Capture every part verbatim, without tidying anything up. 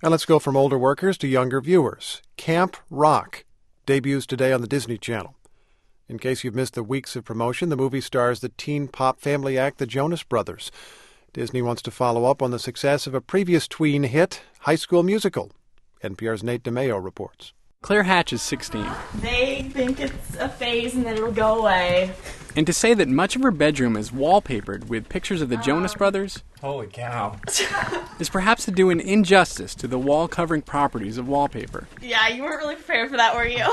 And let's go from older workers to younger viewers. Camp Rock debuts today on the Disney Channel. In case you've missed the weeks of promotion, the movie stars the teen pop family act, the Jonas Brothers. Disney wants to follow up on the success of a previous tween hit, High School Musical. N P R's Nate DeMeo reports. Claire Hatch is sixteen. They think it's a phase and then it'll go away. And to say that much of her bedroom is wallpapered with pictures of the Jonas Brothers, holy cow, is perhaps to do an injustice to the wall-covering properties of wallpaper. Yeah, you weren't really prepared for that, were you?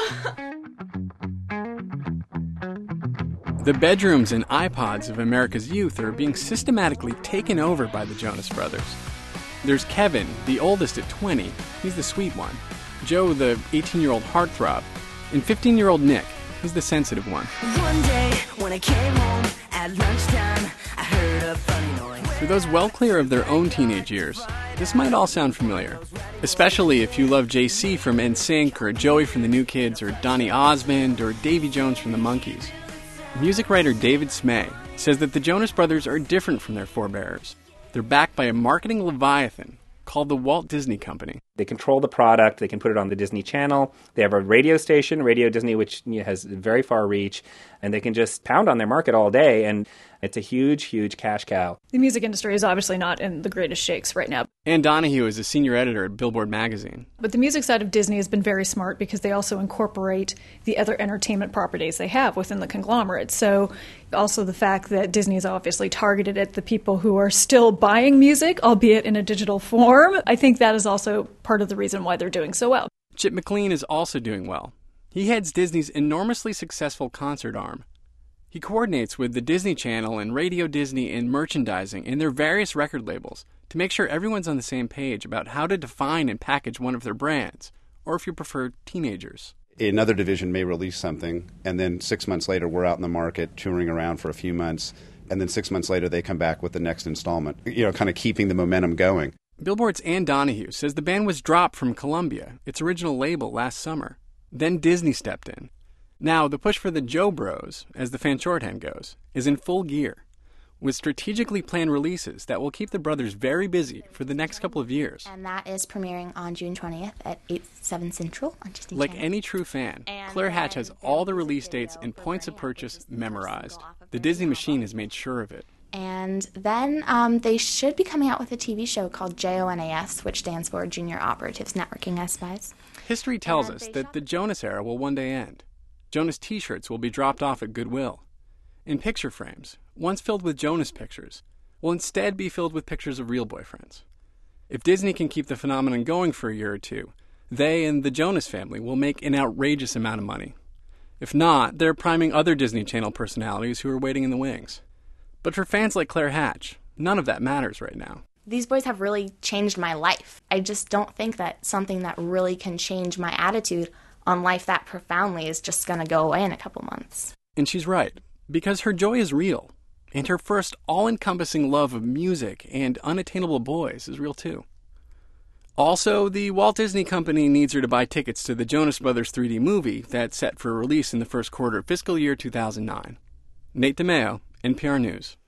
The bedrooms and iPods of America's youth are being systematically taken over by the Jonas Brothers. There's Kevin, the oldest at twenty. He's the sweet one. Joe, the eighteen-year-old heartthrob. And fifteen-year-old Nick. He's the sensitive one. One day, when I came home at lunchtime, I heard a funny noise. For those well clear of their own teenage years, this might all sound familiar. Especially if you love J C from N Sync, or Joey from the New Kids, or Donny Osmond, or Davy Jones from the Monkees. Music writer David Smay says that the Jonas Brothers are different from their forebears. They're backed by a marketing leviathan called the Walt Disney Company. They control the product. They can put it on the Disney Channel. They have a radio station, Radio Disney, which you know, has very far reach, and they can just pound on their market all day, and it's a huge, huge cash cow. The music industry is obviously not in the greatest shakes right now. Ann Donahue is a senior editor at Billboard magazine. But the music side of Disney has been very smart because they also incorporate the other entertainment properties they have within the conglomerate. So also the fact that Disney is obviously targeted at the people who are still buying music, albeit in a digital form, I think that is also part of the reason why they're doing so well. Chip McLean is also doing well. He heads Disney's enormously successful concert arm. He coordinates with the Disney Channel and Radio Disney and merchandising and their various record labels to make sure everyone's on the same page about how to define and package one of their brands, or if you prefer, teenagers. Another division may release something, and then six months later we're out in the market touring around for a few months, and then six months later they come back with the next installment, you know, kind of keeping the momentum going. Billboard's Ann Donahue says the band was dropped from Columbia, its original label, last summer. Then Disney stepped in. Now, the push for the Joe Bros, as the fan shorthand goes, is in full gear, with strategically planned releases that will keep the brothers very busy for the next couple of years. And that is premiering on June twentieth at eight, seven Central on Disney Like Channel. any true fan, And Claire Hatch then has all the release dates and points of purchase memorized. The Disney machine has made sure of it. And then um, they should be coming out with a T V show called J O N A S, which stands for Junior Operatives Networking as Spies. History tells us that the Jonas era will one day end. Jonas t-shirts will be dropped off at Goodwill. And picture frames, once filled with Jonas pictures, will instead be filled with pictures of real boyfriends. If Disney can keep the phenomenon going for a year or two, they and the Jonas family will make an outrageous amount of money. If not, they're priming other Disney Channel personalities who are waiting in the wings. But for fans like Claire Hatch, none of that matters right now. These boys have really changed my life. I just don't think that something that really can change my attitude on life that profoundly is just going to go away in a couple months. And she's right, because her joy is real, and her first all-encompassing love of music and unattainable boys is real too. Also, the Walt Disney Company needs her to buy tickets to the Jonas Brothers three D movie that's set for release in the first quarter of fiscal year two thousand nine. Nate DeMeo, N P R News.